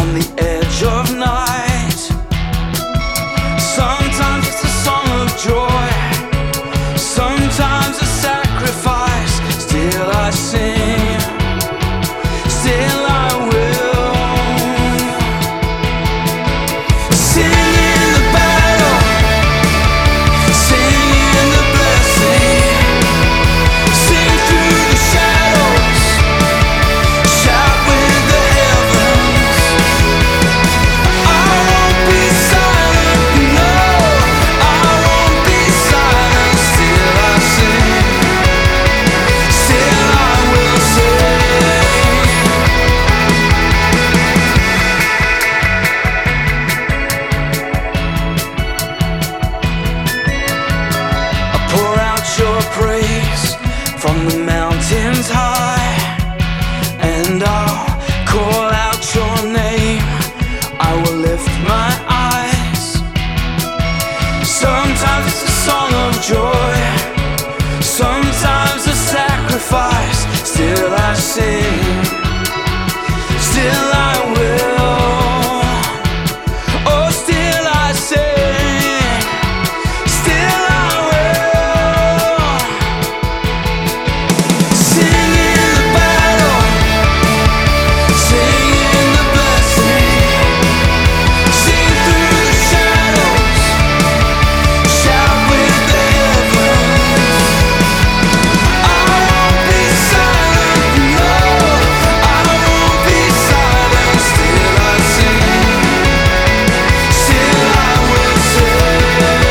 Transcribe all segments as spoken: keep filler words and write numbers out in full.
on the edge of night. Sometimes it's a song of joy, sometimes a sacrifice. Still I sing, still I will. Sing in the battle, sing in the blessing, sing through the shadows, shout with the heavens. I won't be silent, no, I won't be silent. Still I sing, still I will sing. I pour out your praise from the mountains high, and I'll call out your name. I will lift my eyes. Sometimes it's a song of joy, sometimes a sacrifice. Still I sing, still I will. Oh, still I sing, still I will. Sing in the battle, sing in the blessing, sing through the shadows, shout with the heavens. I won't be silent, no, I won't be silent. Still I sing, still I will sing.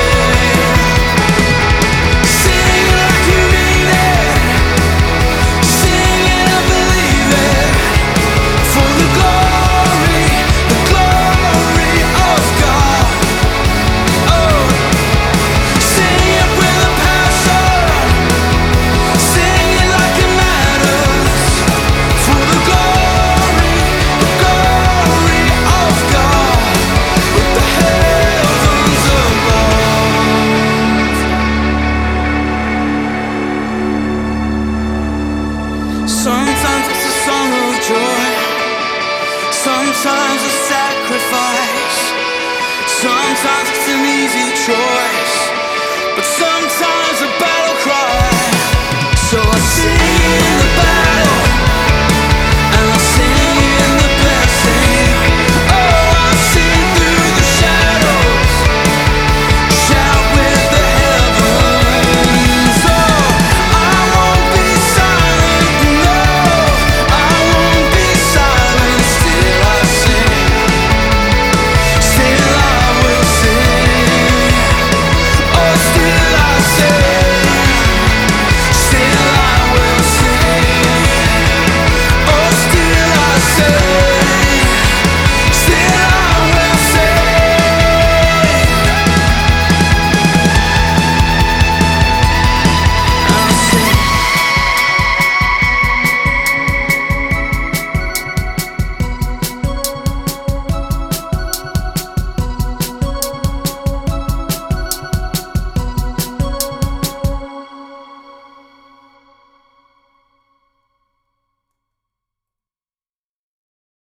Sing like you mean it, sing and I believe it. For the glory, the glory of God. Oh, sing it with a passion, sing it like it matters. For the glory, the glory of God, with the heavens above. Sometimes it's a song of joy, sometimes a sacrifice, sometimes it's an easy choice, but sometimes a